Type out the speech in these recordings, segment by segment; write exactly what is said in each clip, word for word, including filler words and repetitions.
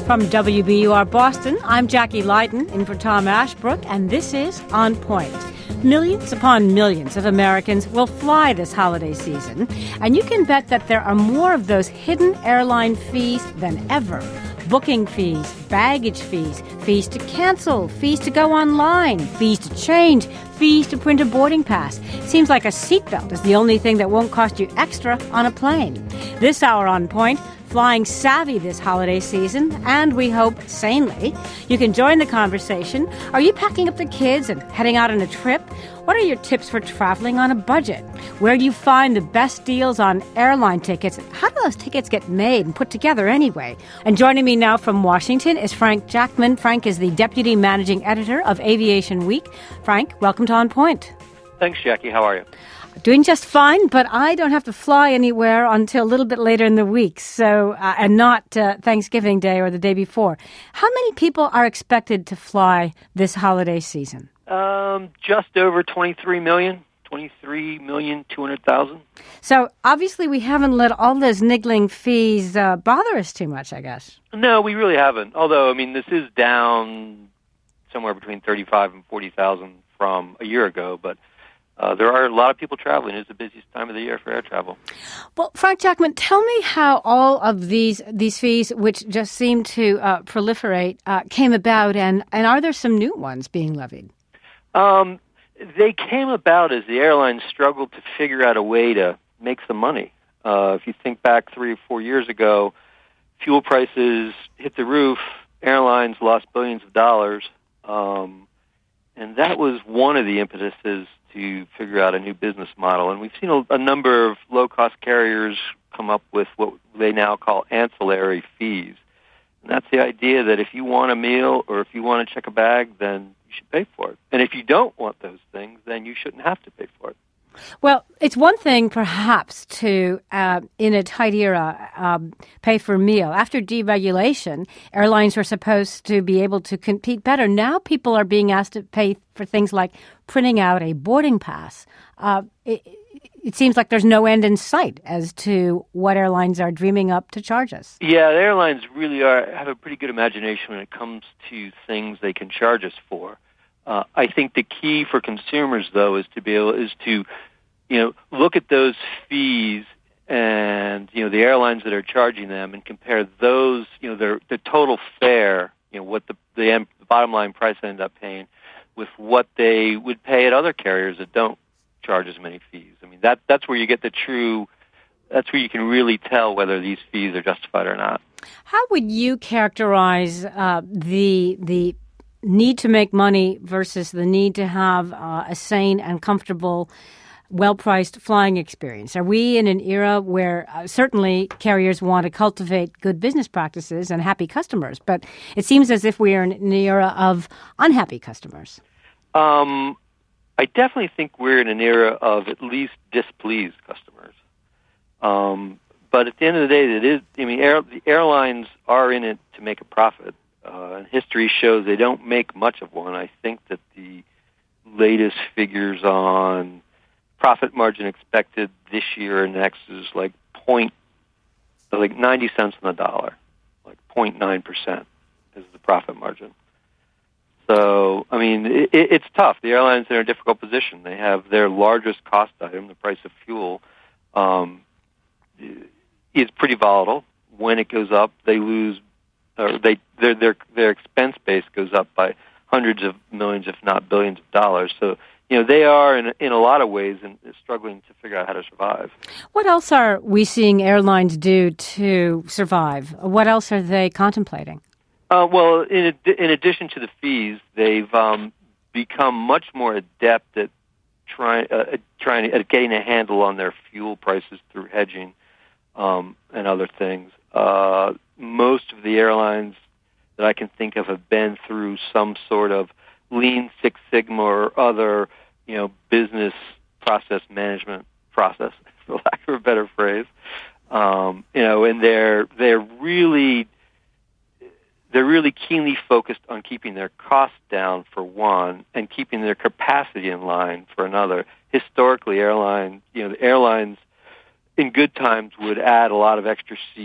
From W B U R Boston, I'm Jackie Leiden, in for Tom Ashbrook, and this is On Point. Millions upon millions of Americans will fly this holiday season, and you can bet that there are more of those hidden airline fees than ever. Booking fees, baggage fees, fees to cancel, fees to go online, fees to change, fees to print a boarding pass. Seems like a seatbelt is the only thing that won't cost you extra on a plane. This hour On Point, flying savvy this holiday season, and we hope sanely. You can join the conversation. Are you packing up the kids and heading out on a trip? What are your tips for traveling on a budget? Where do you find the best deals on airline tickets? How do those tickets get made and put together anyway? And joining me now from Washington is Frank Jackman. Frank is the Deputy Managing Editor of Aviation Week. Frank, welcome to On Point. Thanks, Jackie. How are you? Doing just fine, but I don't have to fly anywhere until a little bit later in the week, so uh, and not uh, Thanksgiving Day or the day before. How many people are expected to fly this holiday season? Um, just over twenty-three million, twenty-three million two hundred thousand. So obviously we haven't let all those niggling fees uh, bother us too much, I guess. No, we really haven't. Although, I mean, this is down somewhere between thirty-five and forty thousand from a year ago, but Uh, there are a lot of people traveling. It's the busiest time of the year for air travel. Well, Frank Jackman, tell me how all of these these fees, which just seem to uh, proliferate, uh, came about, and, and are there some new ones being levied? Um, they came about as the airlines struggled to figure out a way to make some money. Uh, if you think back three or four years ago, fuel prices hit the roof, airlines lost billions of dollars, um, and that was one of the impetuses to figure out a new business model. And we've seen a, a number of low-cost carriers come up with what they now call ancillary fees. And that's the idea that if you want a meal or if you want to check a bag, then you should pay for it. And if you don't want those things, then you shouldn't have to pay for it. Well, it's one thing, perhaps, to, uh, in a tight era, um, pay for a meal. After deregulation, airlines were supposed to be able to compete better. Now people are being asked to pay for things like printing out a boarding pass. Uh, it, it seems like there's no end in sight as to what airlines are dreaming up to charge us. Yeah, the airlines really are have a pretty good imagination when it comes to things they can charge us for. Uh, I think the key for consumers, though, is to be able is to, you know, look at those fees and you know the airlines that are charging them and compare those, you know, their the total fare, you know, what the the, end, the bottom line price they end up paying, with what they would pay at other carriers that don't charge as many fees. I mean, that that's where you get the true. That's where you can really tell whether these fees are justified or not. How would you characterize uh, the the need to make money versus the need to have uh, a sane and comfortable, well-priced flying experience? Are we in an era where uh, certainly carriers want to cultivate good business practices and happy customers, but it seems as if we are in an era of unhappy customers? Um, I definitely think we're in an era of at least displeased customers. Um, but at the end of the day, it is. I mean, air, the airlines are in it to make a profit. Uh, history shows they don't make much of one. I think that the latest figures on profit margin expected this year and next is like point, like ninety cents on the dollar, like zero point nine percent is the profit margin. So, I mean, it, it's tough. The airlines are in a difficult position. They have their largest cost item, the price of fuel, um, is pretty volatile. When it goes up, they lose, or they their their their expense base goes up by hundreds of millions, if not billions of dollars. So, you know, they are in in a lot of ways in, struggling to figure out how to survive. What else are we seeing airlines do to survive? What else are they contemplating? Uh, well, in ad- in addition to the fees, they've um, become much more adept at trying uh, trying at getting a handle on their fuel prices through hedging um, and other things. Uh, most of the airlines that I can think of have been through some sort of Lean Six Sigma or other, you know, business process management process, for lack of a better phrase. Um, you know, and they're they're really they're really keenly focused on keeping their costs down for one, and keeping their capacity in line for another. Historically, airline, you know, the airlines in good times would add a lot of extra seats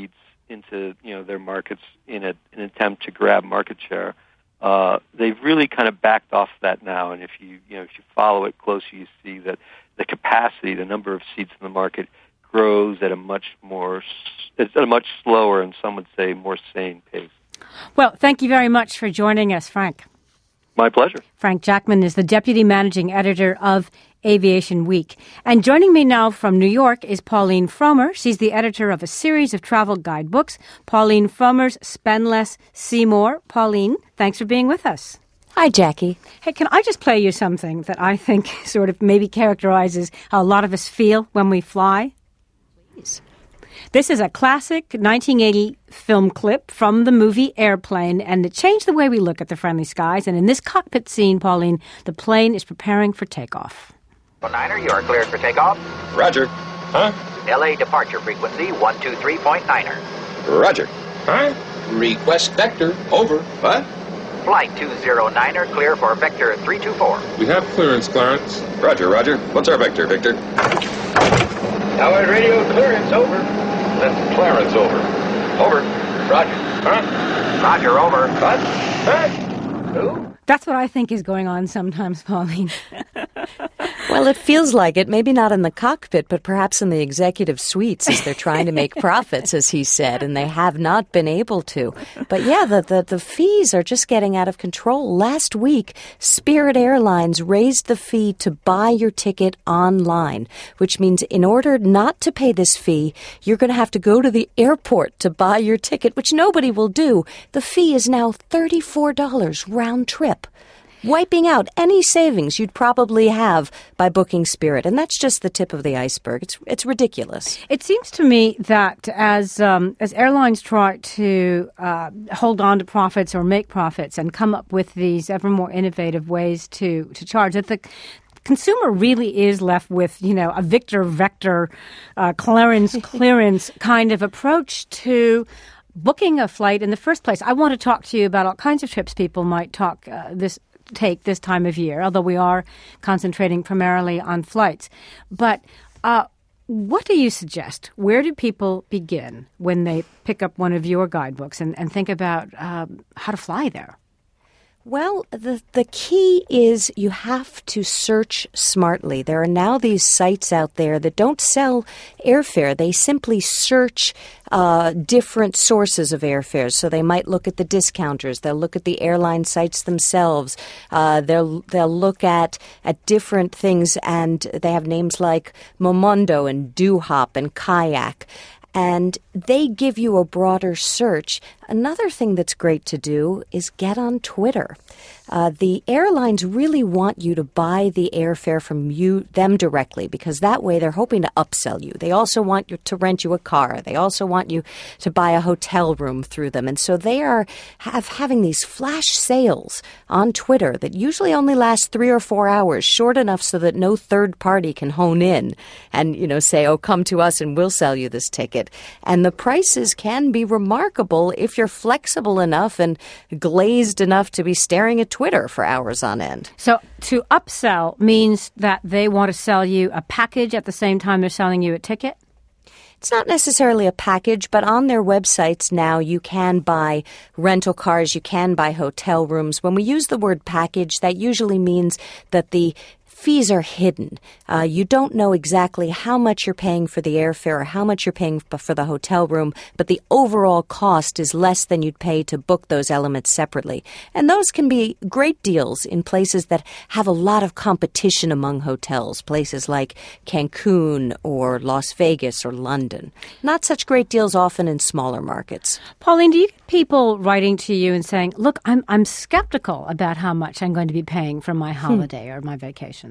into you know their markets in a, an attempt to grab market share. Uh, they've really kind of backed off that now, and if you you know if you follow it closely, you see that the capacity, the number of seats in the market, grows at a much more, it's at a much slower and some would say more sane pace. Well, thank you very much for joining us, Frank. My pleasure. Frank Jackman is the Deputy Managing Editor of Aviation Week. And joining me now from New York is Pauline Frommer. She's the editor of a series of travel guidebooks, Pauline Frommer's Spend Less, See More. Pauline, thanks for being with us. Hi, Jackie. Hey, can I just play you something that I think sort of maybe characterizes how a lot of us feel when we fly? Please. This is a classic nineteen eighty film clip from the movie Airplane, and it changed the way we look at the friendly skies. And in this cockpit scene, Pauline, the plane is preparing for takeoff. Niner, you are cleared for takeoff. Roger. Huh? L A departure frequency one two three point niner. Roger. Huh? Request vector. Over. What? Flight two zero niner, clear for vector three two four. We have clearance, Clarence. Roger, Roger. What's our vector, Victor? Tower radio clearance, over. That's Clarence, over. Over. Roger. Huh? Roger, over. What? Huh? Who? That's what I think is going on sometimes, Pauline. Well, it feels like it. Maybe not in the cockpit, but perhaps in the executive suites as they're trying to make profits, as he said, and they have not been able to. But yeah, the, the, the fees are just getting out of control. Last week, Spirit Airlines raised the fee to buy your ticket online, which means in order not to pay this fee, you're going to have to go to the airport to buy your ticket, which nobody will do. The fee is now thirty-four dollars round trip, wiping out any savings you'd probably have by booking Spirit. And that's just the tip of the iceberg. It's it's ridiculous. It seems to me that as um, as airlines try to uh, hold on to profits or make profits and come up with these ever more innovative ways to, to charge, that the consumer really is left with, you know, a Victor-Vector uh, clearance, clearance kind of approach to booking a flight in the first place. I want to talk to you about all kinds of trips people might talk uh, this take this time of year, although we are concentrating primarily on flights. But uh, what do you suggest? Where do people begin when they pick up one of your guidebooks and, and think about um, how to fly there? Well, the the key is you have to search smartly. There are now these sites out there that don't sell airfare. They simply search uh, different sources of airfares. So they might look at the discounters. They'll look at the airline sites themselves. Uh, they'll they'll look at at different things, and they have names like Momondo and Dohop and Kayak. And they give you a broader search. Another thing that's great to do is get on Twitter. Uh, the airlines really want you to buy the airfare from you, them directly, because that way they're hoping to upsell you. They also want you to rent you a car. They also want you to buy a hotel room through them. And so they are have having these flash sales on Twitter that usually only last three or four hours, short enough so that no third party can hone in and, you know, say, oh, come to us and we'll sell you this ticket. And the prices can be remarkable if you're flexible enough and glazed enough to be staring at Twitter for hours on end. So to upsell means that they want to sell you a package at the same time they're selling you a ticket? It's not necessarily a package, but on their websites now you can buy rental cars, you can buy hotel rooms. When we use the word package, that usually means that the fees are hidden. Uh, you don't know exactly how much you're paying for the airfare or how much you're paying for the hotel room, but the overall cost is less than you'd pay to book those elements separately. And those can be great deals in places that have a lot of competition among hotels, places like Cancun or Las Vegas or London. Not such great deals often in smaller markets. Pauline, do you get people writing to you and saying, look, I'm I'm skeptical about how much I'm going to be paying for my holiday hmm. or my vacation?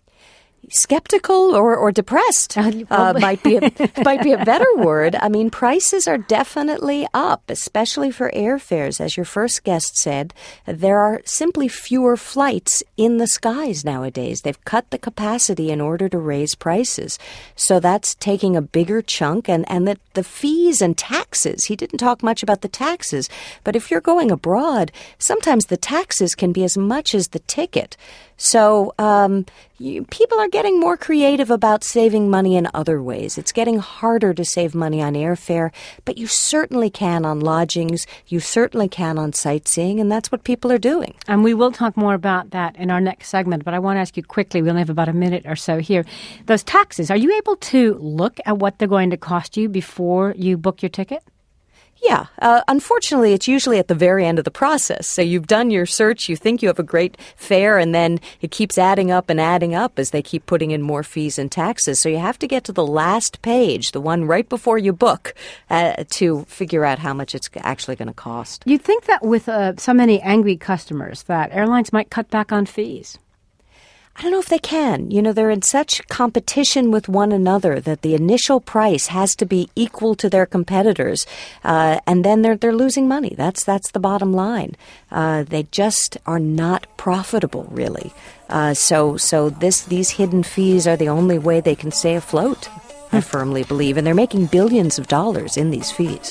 Skeptical or, or depressed uh, might be a, might be a better word. I mean, prices are definitely up, especially for airfares. As your first guest said, there are simply fewer flights in the skies nowadays. They've cut the capacity in order to raise prices. So that's taking a bigger chunk. And, and the, the fees and taxes, he didn't talk much about the taxes, but if you're going abroad, sometimes the taxes can be as much as the ticket. So um, you, people are getting more creative about saving money in other ways. It's getting harder to save money on airfare, but you certainly can on lodgings. You certainly can on sightseeing, and that's what people are doing. And we will talk more about that in our next segment, but I want to ask you quickly, we only have about a minute or so here. Those taxes, are you able to look at what they're going to cost you before you book your ticket? Yeah. Uh, unfortunately, it's usually at the very end of the process. So you've done your search, you think you have a great fare, and then it keeps adding up and adding up as they keep putting in more fees and taxes. So you have to get to the last page, the one right before you book, uh, to figure out how much it's actually going to cost. You'd think that with uh, so many angry customers that airlines might cut back on fees. I don't know if they can. You know, they're in such competition with one another that the initial price has to be equal to their competitors, uh, and then they're they're losing money. That's that's the bottom line. Uh, they just are not profitable, really. Uh, so so this these hidden fees are the only way they can stay afloat. I firmly believe, and they're making billions of dollars in these fees.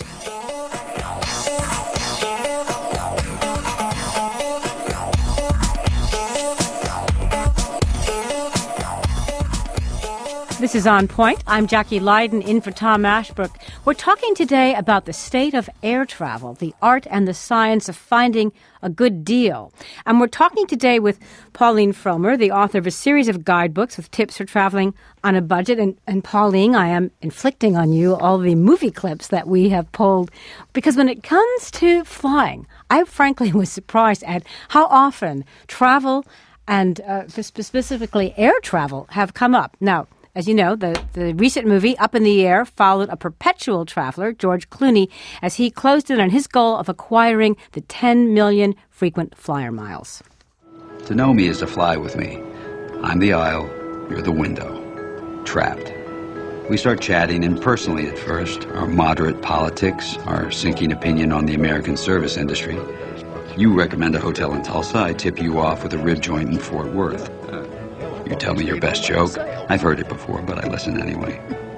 This is On Point. I'm Jackie Leiden, in for Tom Ashbrook. We're talking today about the state of air travel, the art and the science of finding a good deal. And we're talking today with Pauline Frommer, the author of a series of guidebooks with tips for traveling on a budget. And, and Pauline, I am inflicting on you all the movie clips that we have pulled, because when it comes to flying, I frankly was surprised at how often travel and uh, specifically air travel have come up. Now, as you know, the, the recent movie, Up in the Air, followed a perpetual traveler, George Clooney, as he closed in on his goal of acquiring the ten million frequent flyer miles. To know me is to fly with me. I'm the aisle, you're the window. Trapped. We start chatting impersonally at first, our moderate politics, our sinking opinion on the American service industry. You recommend a hotel in Tulsa, I tip you off with a rib joint in Fort Worth. You tell me your best joke. I've heard it before, but I listen anyway.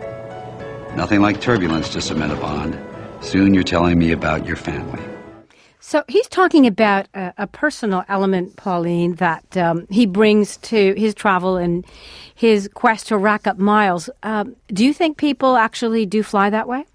Nothing like turbulence to cement a bond. Soon you're telling me about your family. So he's talking about a, a personal element, Pauline, that um, he brings to his travel and his quest to rack up miles. Um, do you think people actually do fly that way?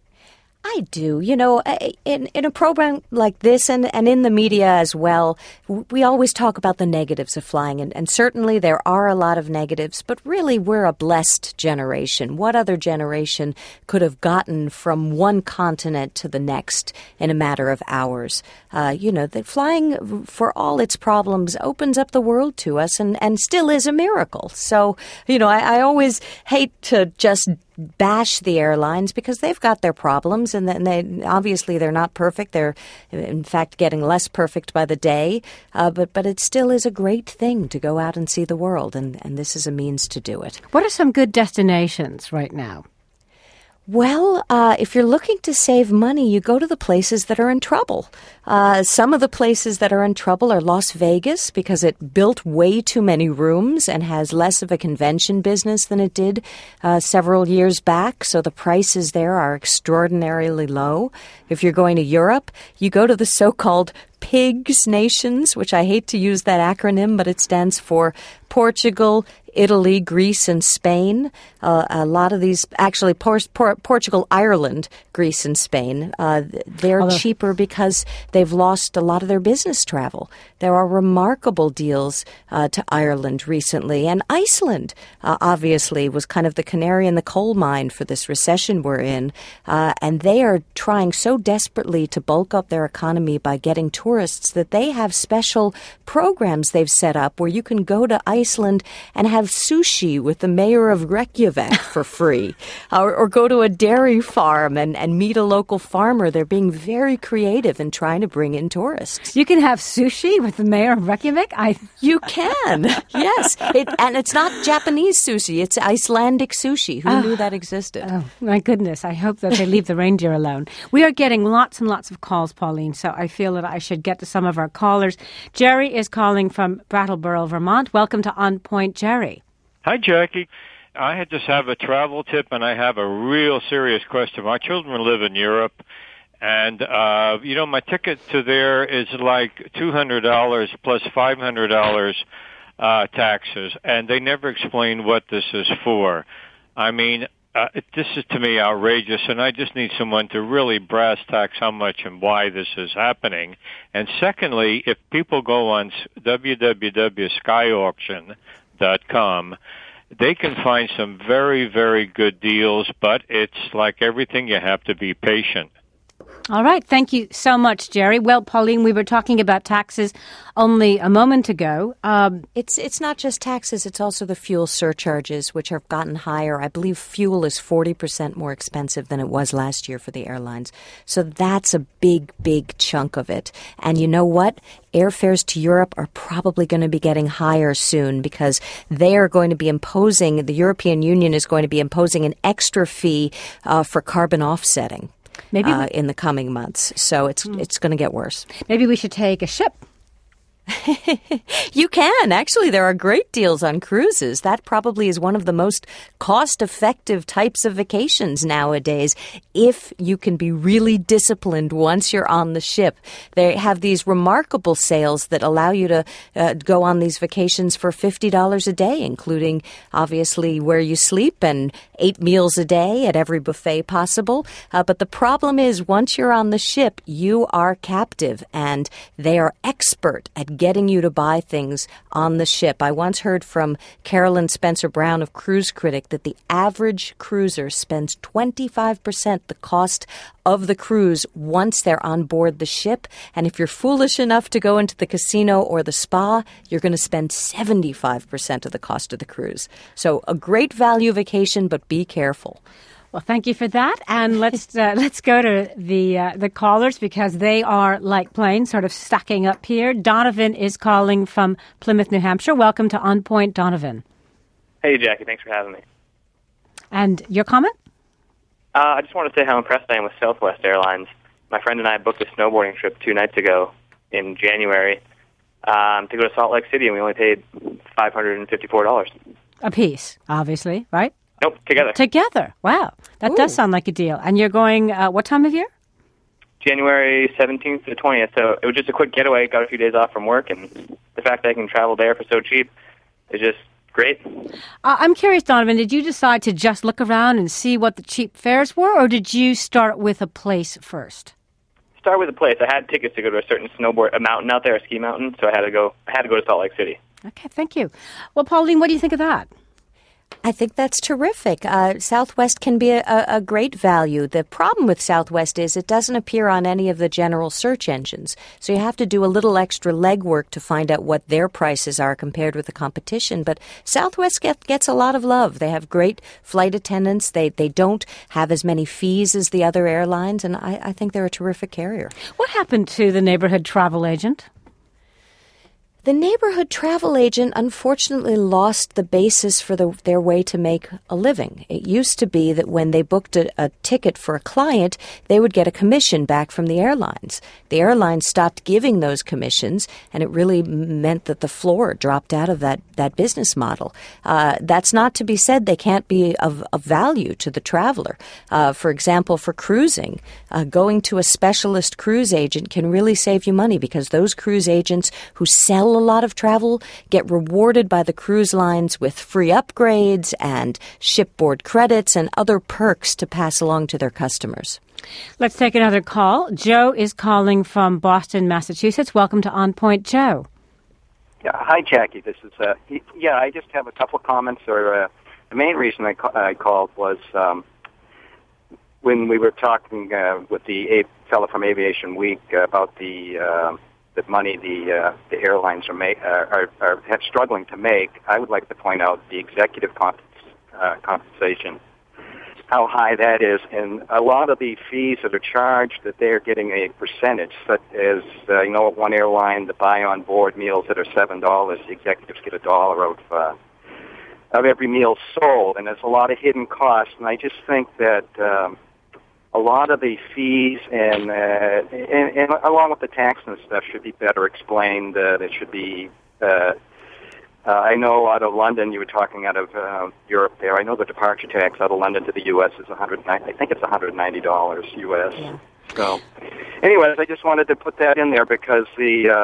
I do. You know, in in a program like this and, and in the media as well, we always talk about the negatives of flying. And, and certainly there are a lot of negatives, but really we're a blessed generation. What other generation could have gotten from one continent to the next in a matter of hours? Uh, you know, that flying, for all its problems, opens up the world to us and, and still is a miracle. So, you know, I, I always hate to just bash the airlines because they've got their problems, and then they obviously they're not perfect. They're in fact getting less perfect by the day, uh, but but it still is a great thing to go out and see the world, and, and this is a means to do it. What are some good destinations right now? Well, uh, if you're looking to save money, you go to the places that are in trouble. Uh, some of the places that are in trouble are Las Vegas because it built way too many rooms and has less of a convention business than it did uh, several years back. So the prices there are extraordinarily low. If you're going to Europe, you go to the so-called PIGS nations, which I hate to use that acronym, but it stands for Portugal, Italy, Greece, and Spain. Uh, a lot of these, actually, Por- Por- Portugal, Ireland, Greece, and Spain, uh, they're Although, cheaper because they've lost a lot of their business travel. There are remarkable deals uh, to Ireland recently. And Iceland, uh, obviously, was kind of the canary in the coal mine for this recession we're in. Uh, and they are trying so desperately to bulk up their economy by getting tourists that they have special programs they've set up where you can go to Iceland and have sushi with the mayor of Reykjavik for free, or, or go to a dairy farm and, and meet a local farmer. They're being very creative in trying to bring in tourists. You can have sushi with the mayor of Reykjavik? I You can, yes. It, and it's not Japanese sushi, it's Icelandic sushi. Who oh, knew that existed? Oh, my goodness. I hope that they leave the reindeer alone. We are getting lots and lots of calls, Pauline, so I feel that I should get to some of our callers. Jerry is calling from Brattleboro, Vermont. Welcome to On Point, Jerry. Hi, Jackie. I just have a travel tip, and I have a real serious question. My children live in Europe, and, uh, you know, my ticket to there is like two hundred dollars plus five hundred dollars uh, taxes, and they never explain what this is for. I mean, uh, this is to me outrageous, and I just need someone to really brass tacks how much and why this is happening. And secondly, if people go on w w w dot sky auction dot com, they can find some very, very good deals, but it's like everything, you have to be patient. All right. Thank you so much, Jerry. Well, Pauline, we were talking about taxes only a moment ago. Um, it's it's not just taxes. It's also the fuel surcharges, which have gotten higher. I believe fuel is forty percent more expensive than it was last year for the airlines. So that's a big, big chunk of it. And you know what? Airfares to Europe are probably going to be getting higher soon because they are going to be imposing, the European Union is going to be imposing an extra fee uh, for carbon offsetting. Maybe uh, in the coming months. So it's mm. it's going to get worse. Maybe we should take a ship. You can. Actually, there are great deals on cruises. That probably is one of the most cost-effective types of vacations nowadays if you can be really disciplined once you're on the ship. They have these remarkable sales that allow you to uh, go on these vacations for fifty dollars a day, including, obviously, where you sleep and eight meals a day at every buffet possible. Uh, but the problem is, once you're on the ship, you are captive, and they are expert at getting you to buy things on the ship. I once heard from Carolyn Spencer Brown of Cruise Critic that the average cruiser spends twenty-five percent the cost of the cruise once they're on board the ship. And if you're foolish enough to go into the casino or the spa, you're going to spend seventy-five percent of the cost of the cruise. So a great value vacation, but be careful. Well, thank you for that, and let's uh, let's go to the uh, the callers because they are like planes, sort of stacking up here. Donovan is calling from Plymouth, New Hampshire. Welcome to On Point, Donovan. Hey, Jackie. Thanks for having me. And your comment? Uh, I just want to say how impressed I am with Southwest Airlines. My friend and I booked a snowboarding trip two nights ago in January um, to go to Salt Lake City, and we only paid five hundred fifty-four dollars. A piece, obviously, right? Nope, together. Together. Wow. That Ooh. does sound like a deal. And you're going, uh, what time of year? January seventeenth to the twentieth. So it was just a quick getaway. Got a few days off from work. And the fact that I can travel there for so cheap is just great. Uh, I'm curious, Donovan, did you decide to just look around and see what the cheap fares were? Or did you start with a place first? Start with a place. I had tickets to go to a certain snowboard, a mountain out there, a ski mountain. So I had to go, I had to go to Salt Lake City. Okay, thank you. Well, Pauline, what do you think of that? I think that's terrific. Uh, Southwest can be a, a great value. The problem with Southwest is it doesn't appear on any of the general search engines. So you have to do a little extra legwork to find out what their prices are compared with the competition. But Southwest get, gets a lot of love. They have great flight attendants. They they don't have as many fees as the other airlines, and I, I think they're a terrific carrier. What happened to the neighborhood travel agent? The neighborhood travel agent unfortunately lost the basis for the, their way to make a living. It used to be that when they booked a, a ticket for a client, they would get a commission back from the airlines. The airlines stopped giving those commissions, and it really meant that the floor dropped out of that, that business model. Uh, that's not to be said they can't be of, of value to the traveler. Uh, for example, for cruising, uh, going to a specialist cruise agent can really save you money because those cruise agents who sell a lot of travel get rewarded by the cruise lines with free upgrades and shipboard credits and other perks to pass along to their customers. Let's take another call. Joe is calling from Boston, Massachusetts. Welcome to On Point, Joe. Yeah, hi, Jackie. This is uh, yeah. I just have a couple of comments. Or uh, the main reason I, ca- I called was um, when we were talking uh, with the a- fellow from Aviation Week uh, about the. Uh, the money the uh, the airlines are, ma- uh, are are are struggling to make. I would like to point out the executive comp- uh, compensation, how high that is, and a lot of the fees that are charged that they are getting a percentage. Such as uh, you know, at one airline, the buy on board meals that are seven dollars, the executives get a dollar of uh, of every meal sold, and there's a lot of hidden costs. And I just think that. Um, A lot of the fees and, uh, and, and along with the tax and stuff should be better explained. Uh, there should be, uh, uh, I know out of London, you were talking out of uh, Europe there. I know the departure tax out of London to the U S is one hundred ninety. I think it's one hundred ninety dollars U S. Yeah. So, anyways, I just wanted to put that in there because the um,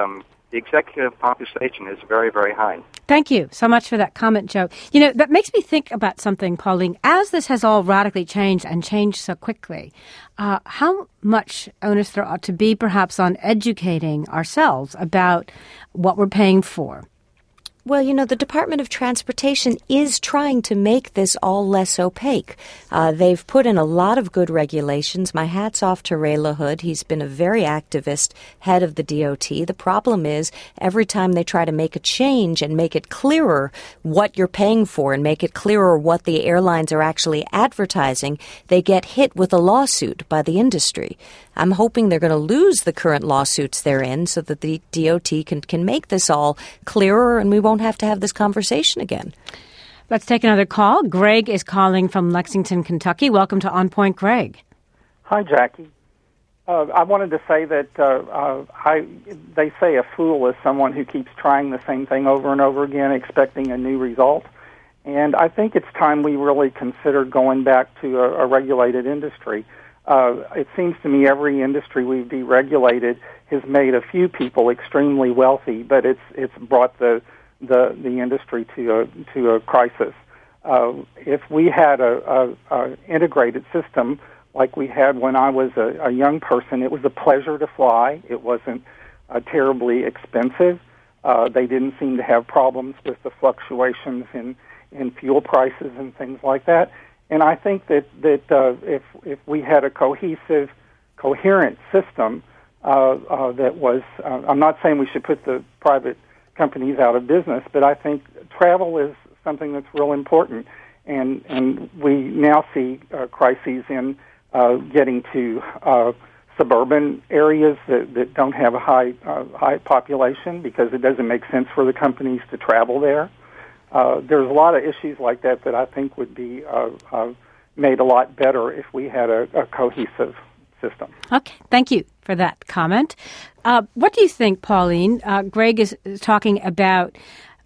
the executive compensation is very, very high. Thank you so much for that comment, Joe. You know, that makes me think about something, Pauline. As this has all radically changed and changed so quickly, uh, how much onus there ought to be perhaps on educating ourselves about what we're paying for? Well, you know, the Department of Transportation is trying to make this all less opaque. Uh, they've put in a lot of good regulations. My hat's off to Ray LaHood. He's been a very activist head of the D O T. The problem is every time they try to make a change and make it clearer what you're paying for and make it clearer what the airlines are actually advertising, they get hit with a lawsuit by the industry. I'm hoping they're going to lose the current lawsuits they're in so that the D O T can, can make this all clearer and we won't have to have this conversation again. Let's take another call. Greg is calling from Lexington, Kentucky. Welcome to On Point, Greg. Hi, Jackie. Uh, I wanted to say that uh, uh, I, they say a fool is someone who keeps trying the same thing over and over again, expecting a new result. And I think it's time we really consider going back to a, a regulated industry. Uh, it seems to me every industry we've deregulated has made a few people extremely wealthy, but it's it's brought the the, the industry to a to a crisis. Uh, if we had a, a, a integrated system like we had when I was a, a young person, it was a pleasure to fly. It wasn't uh, terribly expensive. Uh, they didn't seem to have problems with the fluctuations in, in fuel prices and things like that. And I think that that uh, if if we had a cohesive, coherent system uh, uh, that was, uh, I'm not saying we should put the private companies out of business, but I think travel is something that's real important. And and we now see uh, crises in uh, getting to uh, suburban areas that, that don't have a high uh, high population because it doesn't make sense for the companies to travel there. Uh, there's a lot of issues like that that I think would be uh, uh, made a lot better if we had a, a cohesive system. Okay, thank you for that comment. Uh, what do you think, Pauline? Uh, Greg is talking about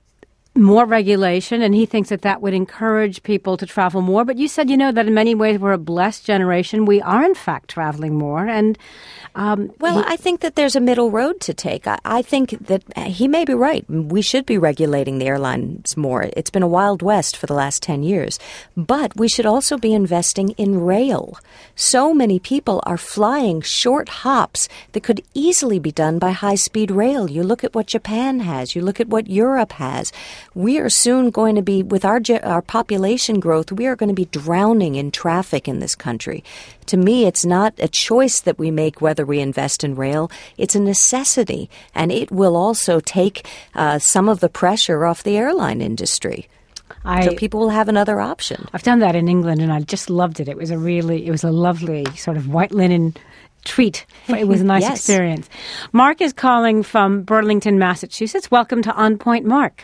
more regulation, and he thinks that that would encourage people to travel more. But you said, you know, that in many ways we're a blessed generation. We are, in fact, traveling more. And um, Well, he- I think that there's a middle road to take. I, I think that he may be right. We should be regulating the airlines more. It's been a wild west for the last ten years. But we should also be investing in rail. So many people are flying short hops that could easily be done by high-speed rail. You look at what Japan has. You look at what Europe has. We are soon going to be, with our our population growth, we are going to be drowning in traffic in this country. To me, it's not a choice that we make whether we invest in rail. It's a necessity, and it will also take uh, some of the pressure off the airline industry. I, so people will have another option. I've done that in England, and I just loved it. It was a really, it was a lovely sort of white linen treat. It was a nice Yes. experience. Mark is calling from Burlington, Massachusetts. Welcome to On Point, Mark.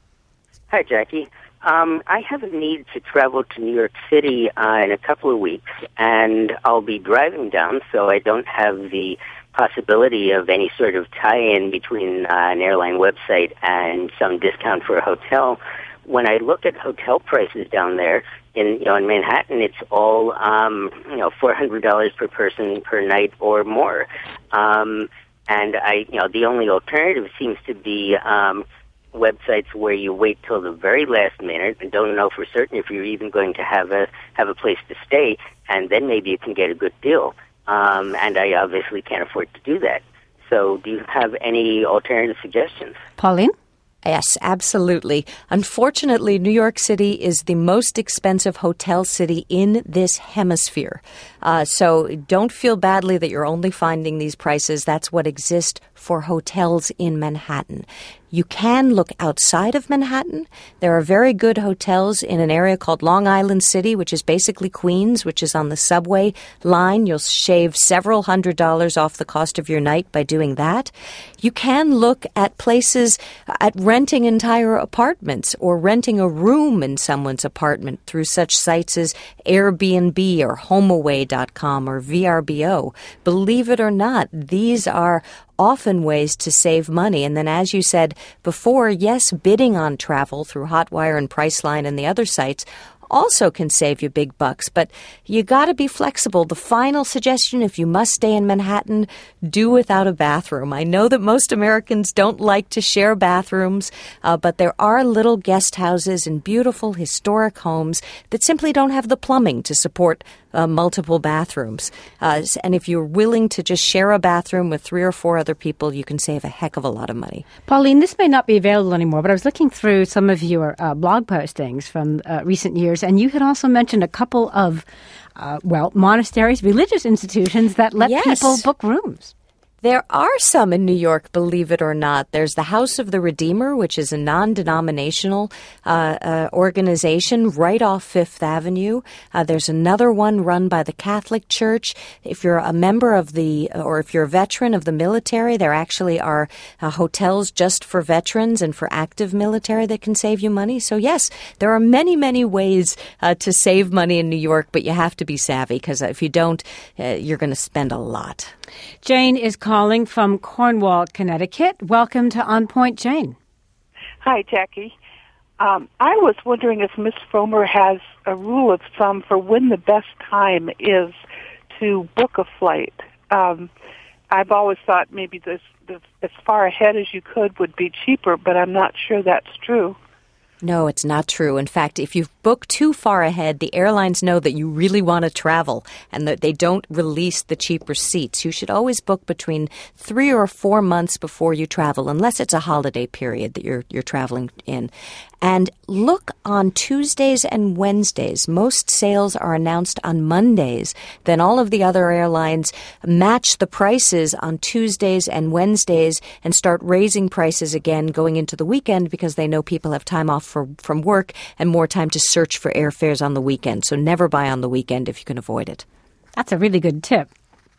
Hi, Jackie. Um, I have a need to travel to New York City uh, in a couple of weeks, and I'll be driving down, so I don't have the possibility of any sort of tie-in between uh, an airline website and some discount for a hotel. When I look at hotel prices down there in you know in Manhattan, it's all um, you know four hundred dollars per person per night or more, um, and I you know the only alternative seems to be um, websites where you wait till the very last minute and don't know for certain if you're even going to have a have a place to stay, and then maybe you can get a good deal. Um, and I obviously can't afford to do that. So, do you have any alternative suggestions? Pauline? Yes, absolutely. Unfortunately, New York City is the most expensive hotel city in this hemisphere. Uh, so don't feel badly that you're only finding these prices. That's what exists for hotels in Manhattan. You can look outside of Manhattan. There are very good hotels in an area called Long Island City, which is basically Queens, which is on the subway line. You'll shave several hundred dollars off the cost of your night by doing that. You can look at places, at renting entire apartments or renting a room in someone's apartment through such sites as Airbnb or HomeAway dot com or V R B O. Believe it or not, these are often ways to save money. And then, as you said before, yes, bidding on travel through Hotwire and Priceline and the other sites also can save you big bucks. But you got to be flexible. The final suggestion, if you must stay in Manhattan, do without a bathroom. I know that most Americans don't like to share bathrooms, uh, but there are little guest houses in beautiful historic homes that simply don't have the plumbing to support uh, multiple bathrooms. Uh, and if you're willing to just share a bathroom with three or four other people, you can save a heck of a lot of money. Pauline, this may not be available anymore, but I was looking through some of your uh, blog postings from uh, recent years, and you had also mentioned a couple of, uh, well, monasteries, religious institutions that let Yes. people book rooms. There are some in New York, believe it or not. There's the House of the Redeemer, which is a non-denominational uh, uh, organization right off Fifth Avenue. Uh, there's another one run by the Catholic Church. If you're a member of the, or if you're a veteran of the military, there actually are uh, hotels just for veterans and for active military that can save you money. So yes, there are many, many ways uh, to save money in New York, but you have to be savvy, because if you don't, uh, you're going to spend a lot. Jane is calling from Cornwall, Connecticut. Welcome to On Point, Jane. Hi, Jackie. Um, I was wondering if Miss Frommer has a rule of thumb for when the best time is to book a flight. Um, I've always thought maybe this, the, as far ahead as you could would be cheaper, but I'm not sure that's true. No, it's not true. In fact, if you book too far ahead, the airlines know that you really want to travel and that they don't release the cheaper seats. You should always book between three or four months before you travel, unless it's a holiday period that you're you're traveling in. And look on Tuesdays and Wednesdays. Most sales are announced on Mondays. Then all of the other airlines match the prices on Tuesdays and Wednesdays and start raising prices again going into the weekend, because they know people have time off for, from work and more time to search for airfares on the weekend. So never buy on the weekend if you can avoid it. That's a really good tip.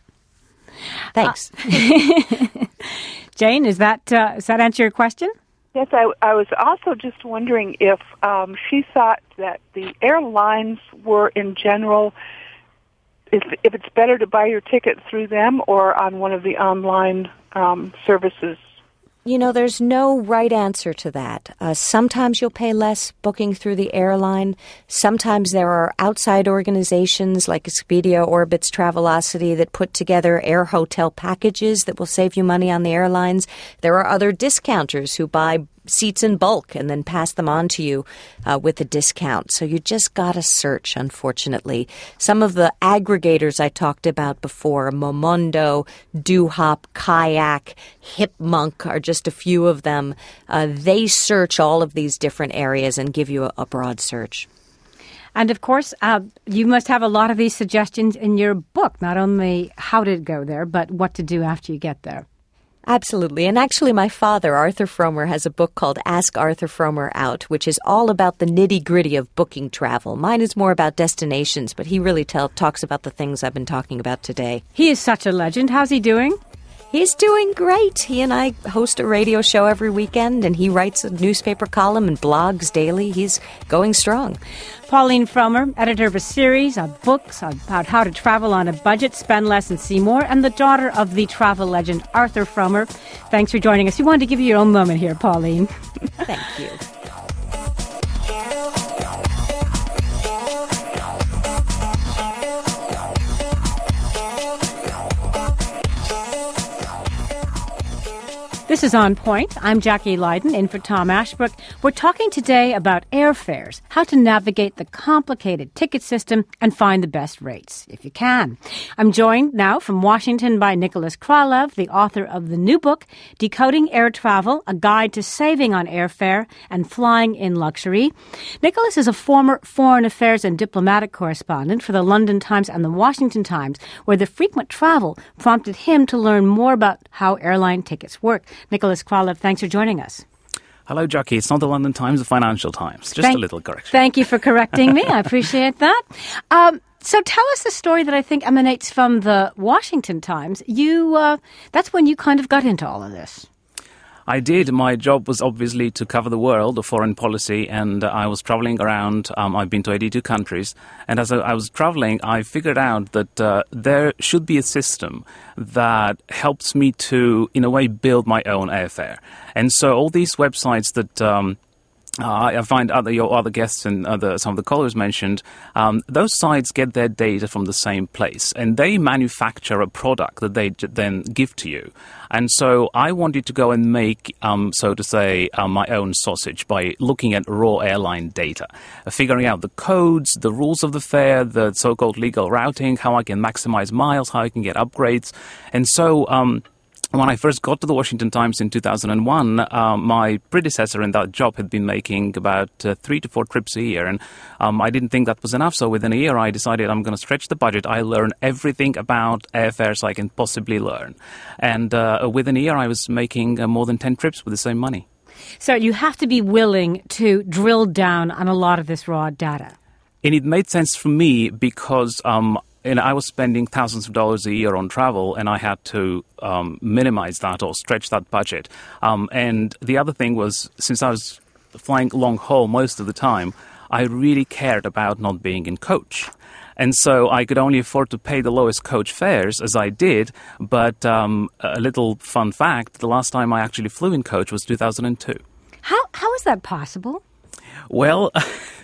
Thanks. Uh, Jane, is that, uh, does that answer your question? Yes, I, I was also just wondering if um, she thought that the airlines were, in general, if, if it's better to buy your ticket through them or on one of the online um, services. You know, there's no right answer to that. Uh, sometimes you'll pay less booking through the airline. Sometimes there are outside organizations like Expedia, Orbitz, Travelocity that put together air hotel packages that will save you money on the airlines. There are other discounters who buy seats in bulk and then pass them on to you uh, with a discount. So you just got to search, unfortunately. Some of the aggregators I talked about before, Momondo, Doohop, Kayak, Hipmunk are just a few of them. Uh, they search all of these different areas and give you a, a broad search. And of course, uh, you must have a lot of these suggestions in your book, not only how to go there, but what to do after you get there. Absolutely. And actually, my father, Arthur Frommer, has a book called Ask Arthur Frommer Out, which is all about the nitty-gritty of booking travel. Mine is more about destinations, but he really tell, talks about the things I've been talking about today. He is such a legend. How's he doing? He's doing great. He and I host a radio show every weekend, and he writes a newspaper column and blogs daily. He's going strong. Pauline Frommer, editor of a series of books about how to travel on a budget, spend less and see more, and the daughter of the travel legend Arthur Frommer. Thanks for joining us. You wanted to give you your own moment here, Pauline. Thank you. This is On Point. I'm Jackie Leiden, in for Tom Ashbrook. We're talking today about airfares, how to navigate the complicated ticket system and find the best rates, if you can. I'm joined now from Washington by Nicholas Kralev, the author of the new book, Decoding Air Travel, A Guide to Saving on Airfare and Flying in Luxury. Nicholas is a former foreign affairs and diplomatic correspondent for the London Times and the Washington Times, where the frequent travel prompted him to learn more about how airline tickets work. Nicholas Kralev, thanks for joining us. Hello, Jackie. It's not the London Times, the Financial Times. Just thank, a little correction. Thank you for correcting me. I appreciate that. Um, so tell us the story that I think emanates from the Washington Times. You, uh, that's when you kind of got into all of this. I did. My job was obviously to cover the world of foreign policy, and uh, I was traveling around. Um, I've been to eighty-two countries, and as I, I was traveling, I figured out that uh, there should be a system that helps me to, in a way, build my own airfare. And so all these websites that um, Uh, I find other your other guests and other, some of the callers mentioned, um, those sites get their data from the same place, and they manufacture a product that they j- then give to you. And so I wanted to go and make, um, so to say, uh, my own sausage by looking at raw airline data, uh, figuring out the codes, the rules of the fare, the so-called legal routing, how I can maximize miles, how I can get upgrades. And so um when I first got to the Washington Times in two thousand one, uh, my predecessor in that job had been making about uh, three to four trips a year, and um, I didn't think that was enough. So within a year, I decided I'm going to stretch the budget. I learn everything about airfares I can possibly learn. And uh, within a year, I was making uh, more than ten trips with the same money. So you have to be willing to drill down on a lot of this raw data. And it made sense for me because um, and I was spending thousands of dollars a year on travel, and I had to um, minimize that or stretch that budget. Um, and the other thing was, since I was flying long haul most of the time, I really cared about not being in coach. And so I could only afford to pay the lowest coach fares, as I did. But um, a little fun fact, the last time I actually flew in coach was two thousand two. How How is that possible? Well...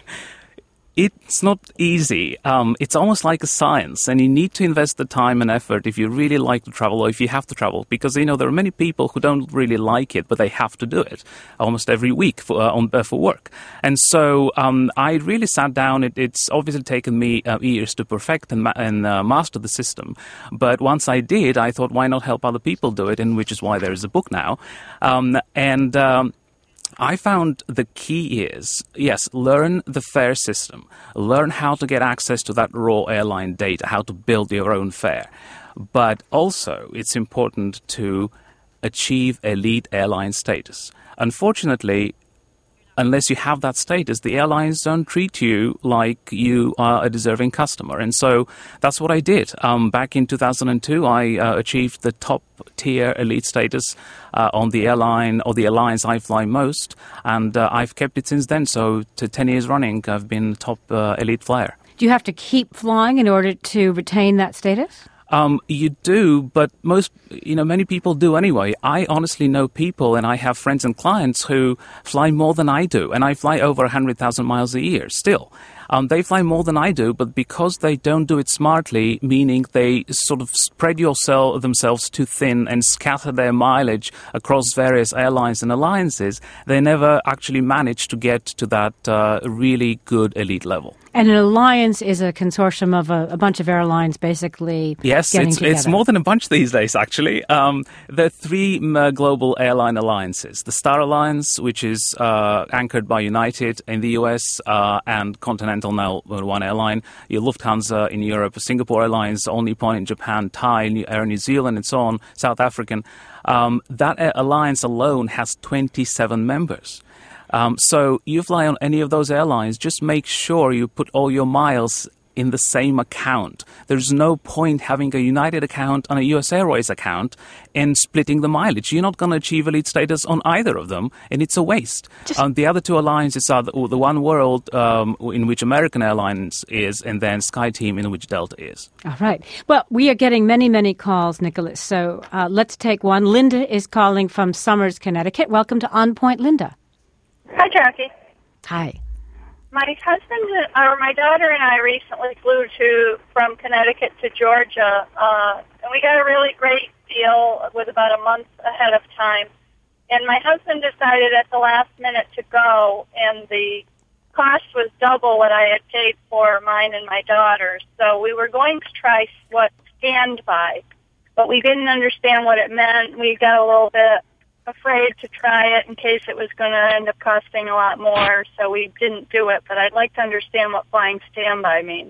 It's not easy. Um, it's almost like a science, and you need to invest the time and effort if you really like to travel or if you have to travel. Because, you know, there are many people who don't really like it, but they have to do it almost every week for uh, on, uh, for work. And so um, I really sat down. It, it's obviously taken me uh, years to perfect and, ma- and uh, master the system. But once I did, I thought, why not help other people do it? And which is why there is a book now. Um, and... Um, I found the key is, yes, learn the fare system. Learn how to get access to that raw airline data, how to build your own fare. But also, it's important to achieve elite airline status. Unfortunately, unless you have that status, the airlines don't treat you like you are a deserving customer. And so that's what I did. Um, back in two thousand two, I uh, achieved the top-tier elite status uh, on the airline or the alliance I fly most, and uh, I've kept it since then. So to ten years running, I've been top uh, elite flyer. Do you have to keep flying in order to retain that status? Um, you do, but most, you know, many people do anyway. I honestly know people, and I have friends and clients who fly more than I do, and I fly over one hundred thousand miles a year still. Um, they fly more than I do, but because they don't do it smartly, meaning they sort of spread yourself, themselves too thin and scatter their mileage across various airlines and alliances, they never actually manage to get to that uh, really good elite level. And an alliance is a consortium of a, a bunch of airlines basically yes, getting it's, together. It's more than a bunch these days, actually. Um, there are three uh, global airline alliances. The Star Alliance, which is uh, anchored by United in the U S, uh, and Continental now one airline, your Lufthansa in Europe, Singapore Airlines, All Nippon in Japan, Thai, Air New Zealand, and so on, South African. Um, that uh, alliance alone has twenty-seven members. Um, so you fly on any of those airlines, just make sure you put all your miles in the same account. There's no point having a United account and a U S Airways account and splitting the mileage. You're not going to achieve elite status on either of them, and it's a waste. Um, the other two alliances are the, the One World, um, in which American Airlines is, and then SkyTeam, in which Delta is. All right. Well, we are getting many, many calls, Nicholas, so uh, let's take one. Linda is calling from Somers, Connecticut. Welcome to On Point, Linda. Hi, Jackie. Hi. My husband, or my daughter and I recently flew to from Connecticut to Georgia, uh, and we got a really great deal with about a month ahead of time. And my husband decided at the last minute to go, and the cost was double what I had paid for mine and my daughter's. So we were going to try what standby, but we didn't understand what it meant. We got a little bit afraid to try it in case it was going to end up costing a lot more, so we didn't do it. But I'd like to understand what flying standby means.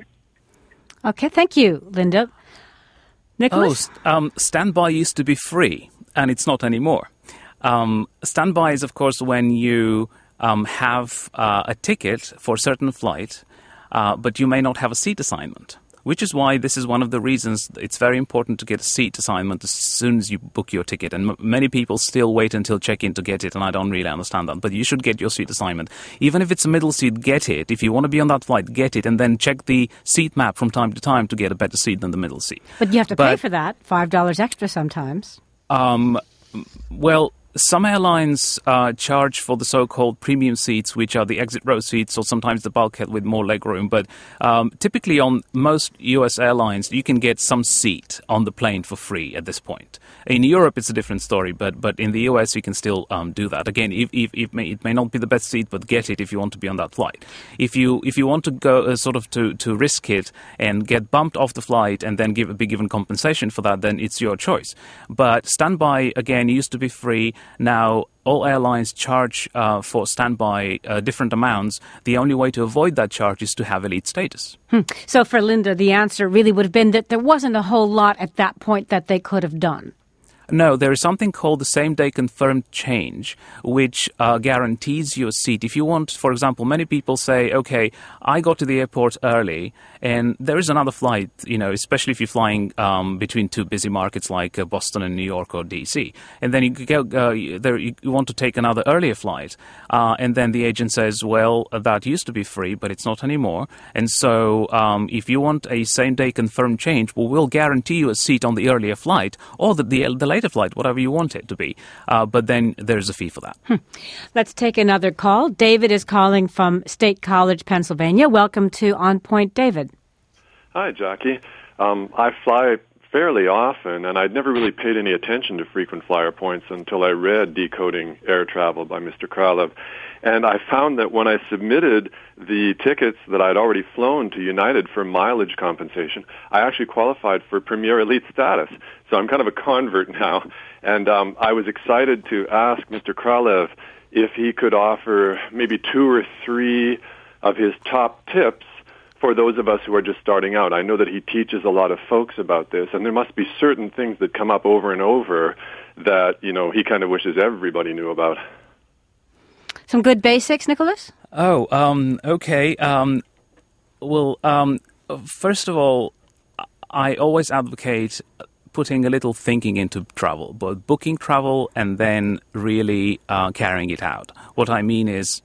Okay, thank you, Linda. Nicholas? Oh, um, standby used to be free, and it's not anymore. Um, standby is, of course, when you um, have uh, a ticket for a certain flight, uh, but you may not have a seat assignment, which is why this is one of the reasons it's very important to get a seat assignment as soon as you book your ticket. And m- many people still wait until check-in to get it, and I don't really understand that. But you should get your seat assignment. Even if it's a middle seat, get it. If you want to be on that flight, get it, and then check the seat map from time to time to get a better seat than the middle seat. But you have to but, pay for that, five dollars extra sometimes. Um, well, some airlines uh, charge for the so-called premium seats, which are the exit row seats, or sometimes the bulkhead with more legroom. But um, typically on most U S airlines, you can get some seat on the plane for free at this point. In Europe, it's a different story, but but in the U S, you can still um, do that. Again, if, if, if may, it may not be the best seat, but get it if you want to be on that flight. If you if you want to go uh, sort of to, to risk it and get bumped off the flight and then give be given compensation for that, then it's your choice. But standby, again, used to be free. Now, all airlines charge uh, for standby uh, different amounts. The only way to avoid that charge is to have elite status. Hmm. So for Linda, the answer really would have been that there wasn't a whole lot at that point that they could have done. No, there is something called the same-day confirmed change, which uh, guarantees you a seat. If you want, for example, many people say, okay, I got to the airport early, and there is another flight, you know, especially if you're flying um, between two busy markets like uh, Boston and New York or D C. And then you go, uh, there, you want to take another earlier flight, uh, and then the agent says, well, that used to be free, but it's not anymore. And so um, if you want a same-day confirmed change, well, we'll guarantee you a seat on the earlier flight or the, the, the later flight, whatever you want it to be. Uh, but then there's a fee for that. Hmm. Let's take another call. David is calling from State College, Pennsylvania. Welcome to On Point, David. Hi, Jackie. Um, I fly fairly often, and I'd never really paid any attention to frequent flyer points until I read Decoding Air Travel by Mister Kralev. And I found that when I submitted the tickets that I'd already flown to United for mileage compensation, I actually qualified for Premier Elite status. So I'm kind of a convert now. And um, I was excited to ask Mister Kralev if he could offer maybe two or three of his top tips for those of us who are just starting out. I know that he teaches a lot of folks about this, and there must be certain things that come up over and over that, you know, he kind of wishes everybody knew about. Some good basics, Nicholas? Oh, um, okay. Um, well, um, first of all, I always advocate putting a little thinking into travel, both booking travel and then really uh, carrying it out. What I mean is,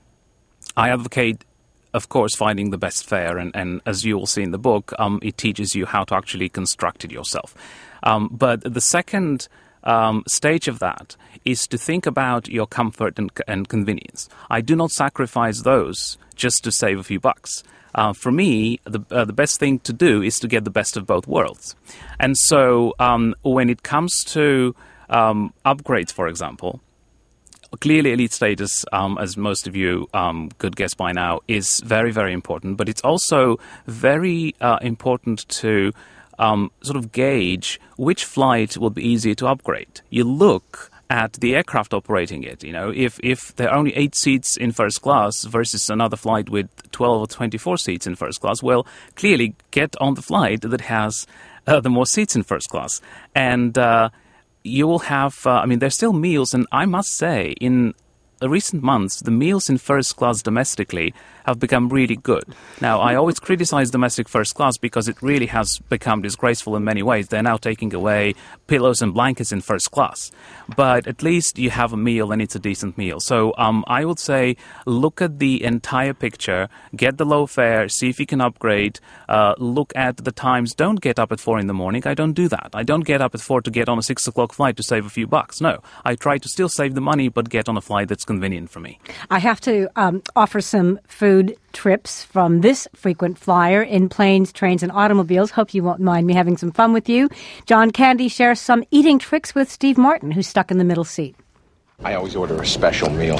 I advocate, of course, finding the best fare, and, and as you will see in the book, um, it teaches you how to actually construct it yourself. Um, but the second um, stage of that is to think about your comfort and, and convenience. I do not sacrifice those just to save a few bucks. Uh, for me, the uh, the best thing to do is to get the best of both worlds. And so um, when it comes to um, upgrades, for example, clearly elite status, um, as most of you um, could guess by now, is very, very important. But it's also very uh, important to um, sort of gauge which flight will be easier to upgrade. You look at the aircraft operating it. You know, if, if there are only eight seats in first class versus another flight with twelve or twenty-four seats in first class, well, clearly get on the flight that has uh, the more seats in first class. And uh, you will have, uh, I mean, there's still meals, and I must say, in the recent months, the meals in first class domestically have become really good. Now, I always criticize domestic first class because it really has become disgraceful in many ways. They're now taking away pillows and blankets in first class. But at least you have a meal, and it's a decent meal. So um, I would say look at the entire picture, get the low fare, see if you can upgrade, uh, look at the times. Don't get up at four in the morning. I don't do that. I don't get up at four to get on a six o'clock flight to save a few bucks. No, I try to still save the money, but get on a flight that's convenient for me. I have to um, offer some food trips from this frequent flyer in planes, trains, and automobiles. Hope you won't mind me having some fun with you. John Candy shares some eating tricks with Steve Martin, who's stuck in the middle seat. I always order a special meal.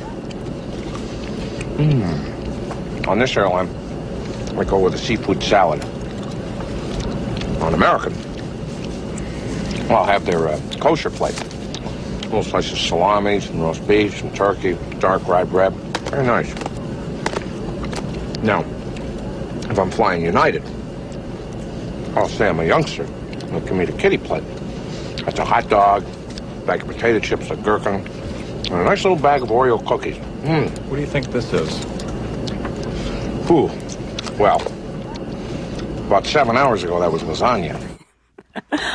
Mm. On this airline, I go with a seafood salad. On American, well, I'll have their uh, kosher plate. Little slices of salami, some roast beef, some turkey, dark rye bread. Very nice. Now, if I'm flying United, I'll say I'm a youngster. They'll give me the kiddie plate. That's a hot dog, a bag of potato chips, a gherkin, and a nice little bag of Oreo cookies. Mm. What do you think this is? Ooh, well, about seven hours ago, that was lasagna.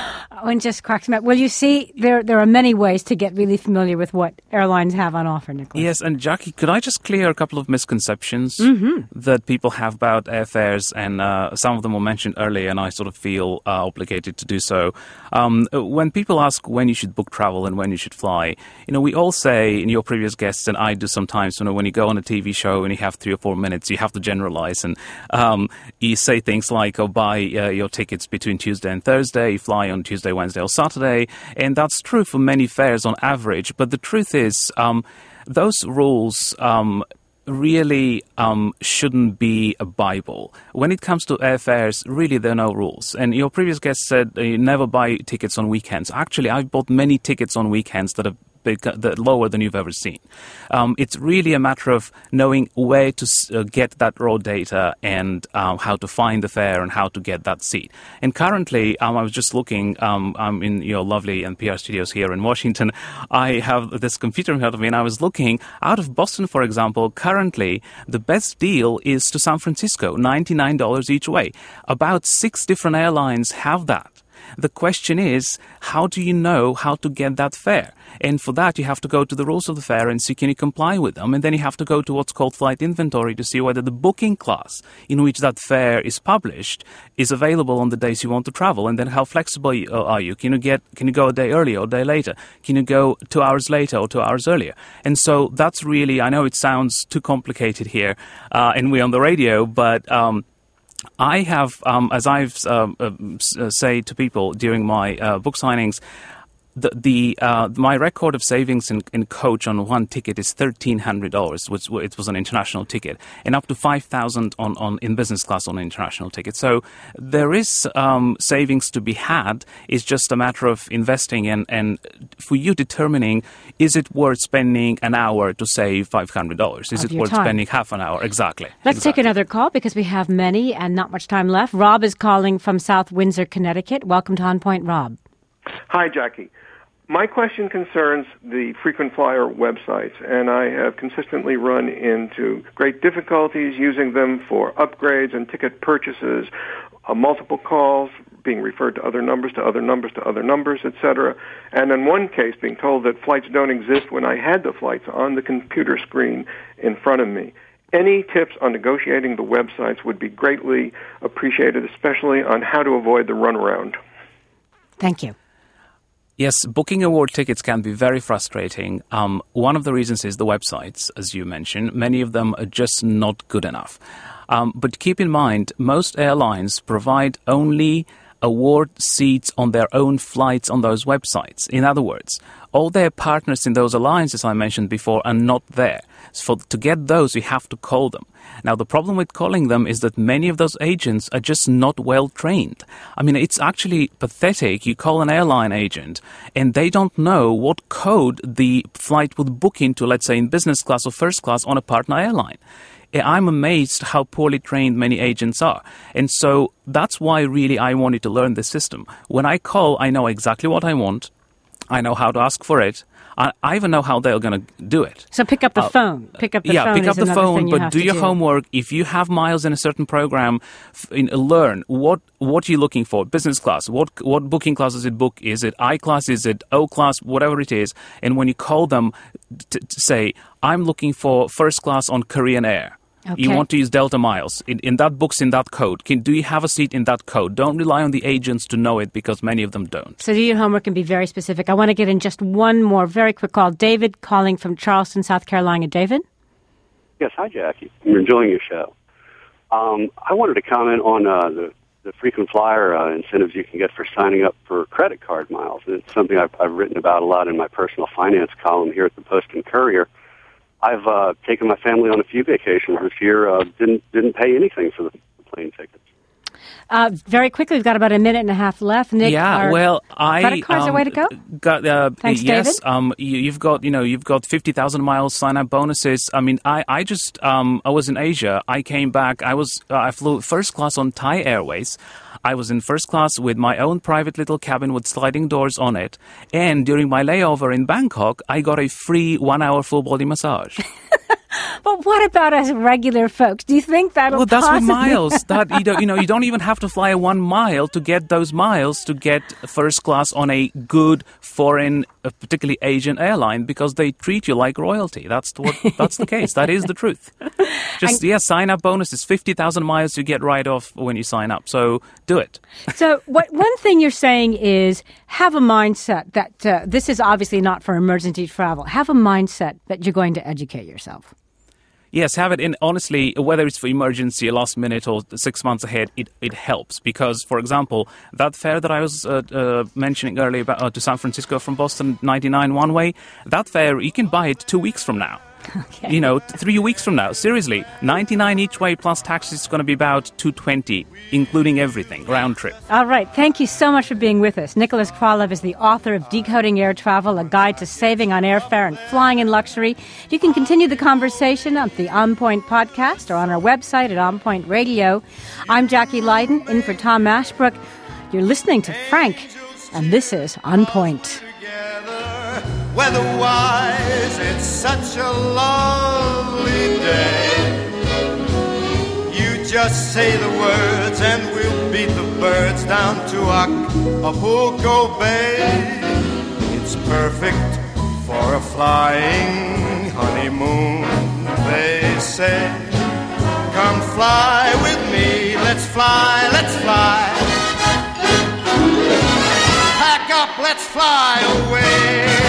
one just cracks me up. Well, you see, there there are many ways to get really familiar with what airlines have on offer, Nicholas. Yes, and Jackie, could I just clear a couple of misconceptions mm-hmm. that people have about airfares, and uh, some of them were mentioned earlier, and I sort of feel uh, obligated to do so. Um, when people ask when you should book travel and when you should fly, you know, we all say, in your previous guests, and I do sometimes, you know, when you go on a T V show and you have three or four minutes, you have to generalize, and um, you say things like, oh, buy uh, your tickets between Tuesday and Thursday, you fly on Tuesday, Wednesday, or Saturday, and that's true for many fares on average, but the truth is, um, those rules um, really um, shouldn't be a Bible. When it comes to airfares, really there are no rules. And your previous guest said uh, you never buy tickets on weekends. Actually, I've bought many tickets on weekends that have the lower than you've ever seen. Um, it's really a matter of knowing where to uh, get that raw data and um, how to find the fare and how to get that seat. And currently, um, I was just looking, um, I'm in your lovely N P R studios here in Washington. I have this computer in front of me, and I was looking out of Boston, for example. Currently, the best deal is to San Francisco, ninety-nine dollars each way. About six different airlines have that. The question is, how do you know how to get that fare? And for that, you have to go to the rules of the fare and see can you comply with them. And then you have to go to what's called flight inventory to see whether the booking class in which that fare is published is available on the days you want to travel. And then how flexible are you? Can you get? Can you go a day earlier or a day later? Can you go two hours later or two hours earlier? And so that's really, I know it sounds too complicated here, uh, and we're on the radio, but Um, I have, um, as I've uh, uh, say to people during my uh, book signings, the, the uh, my record of savings in, in coach on one ticket is thirteen hundred dollars, which it was an international ticket, and up to five thousand on, on in business class on an international ticket. So there is um, savings to be had. It's just a matter of investing and and for you determining, is it worth spending an hour to save five hundred dollars? Is Of it your worth time. spending half an hour? Exactly. Let's exactly. take another call because we have many and not much time left. Rob is calling from South Windsor, Connecticut. Welcome to On Point, Rob. Hi, Jackie. My question concerns the frequent flyer websites, and I have consistently run into great difficulties using them for upgrades and ticket purchases, uh, multiple calls, being referred to other numbers, to other numbers, to other numbers, et cetera. And in one case, being told that flights don't exist when I had the flights on the computer screen in front of me. Any tips on negotiating the websites would be greatly appreciated, especially on how to avoid the runaround. Thank you. Yes, booking award tickets can be very frustrating. Um, one of the reasons is the websites, as you mentioned. Many of them are just not good enough. Um, but keep in mind, most airlines provide only award seats on their own flights on those websites. In other words, all their partners in those alliances I mentioned before are not there. So to get those, you have to call them. Now, the problem with calling them is that many of those agents are just not well trained. I mean, it's actually pathetic. You call an airline agent and they don't know what code the flight would book into, let's say in business class or first class on a partner airline. I'm amazed how poorly trained many agents are. And so that's why really I wanted to learn this system. When I call, I know exactly what I want. I know how to ask for it. I, I even know how they're going to do it. So pick up the Uh, phone. Pick up the yeah, phone. pick up is the another phone, thing you but have do to your homework. If you have miles in a certain program, f- in, learn what what you're looking for. Business class. What what booking class does it book? Is it I class? Is it O class? Whatever it is. And when you call them, t- to say, I'm looking for first class on Korean Air. You Okay. want to use Delta miles. In, in that book's in that code. Can, do you have a seat in that code? Don't rely on the agents to know it because many of them don't. So do your homework and be very specific. I want to get in just one more very quick call. David calling from Charleston, South Carolina. David? Yes, hi, Jackie. I'm enjoying your show. Um, I wanted to comment on uh, the, the frequent flyer uh, incentives you can get for signing up for credit card miles. And it's something I've, I've written about a lot in my personal finance column here at the Post and Courier. I've uh, taken my family on a few vacations this year. Uh, didn't didn't pay anything for the plane tickets. Uh, very quickly, we've got about a minute and a half left. Nick, yeah, are well, I credit cards um, a way to go? Got uh, Thanks, yes. David. Um, you, you've got you know you've got fifty thousand miles sign up bonuses. I mean, I I just um I was in Asia. I came back. I was uh, I flew first class on Thai Airways. I was in first class with my own private little cabin with sliding doors on it. And during my layover in Bangkok, I got a free one-hour full-body massage. But what about us regular folks? Do you think that'll Well, that's possibly... with miles. That you don't, you know, you don't even have to fly one mile to get those miles to get first class on a good foreign, uh, particularly Asian airline, because they treat you like royalty. That's what. That's the case. That is the truth. Just and, yeah, sign up bonus is fifty thousand miles you get right off when you sign up. So do it. So what one thing you're saying is have a mindset that uh, this is obviously not for emergency travel. Have a mindset that you're going to educate yourself. Yes, have it in, honestly, whether it's for emergency, last minute, or six months ahead, it, it helps. Because, for example, that fare that I was uh, uh, mentioning earlier about, uh, to San Francisco from Boston, ninety-nine one way, that fare, you can buy it two weeks from now. Okay. You know, three weeks from now. Seriously, ninety-nine each way plus taxes is going to be about two hundred twenty, including everything, round trip. All right. Thank you so much for being with us. Nicholas Kralove is the author of Decoding Air Travel, a guide to saving on airfare and flying in luxury. You can continue the conversation on the On Point podcast or on our website at On Point Radio. I'm Jackie Leiden, in for Tom Ashbrook. You're listening to Frank, and this is On Point. Weather-wise, it's such a lovely day. You just say the words and we'll beat the birds down to Acapulco Bay. It's perfect for a flying honeymoon, they say. Come fly with me, let's fly, let's fly. Pack up, let's fly away.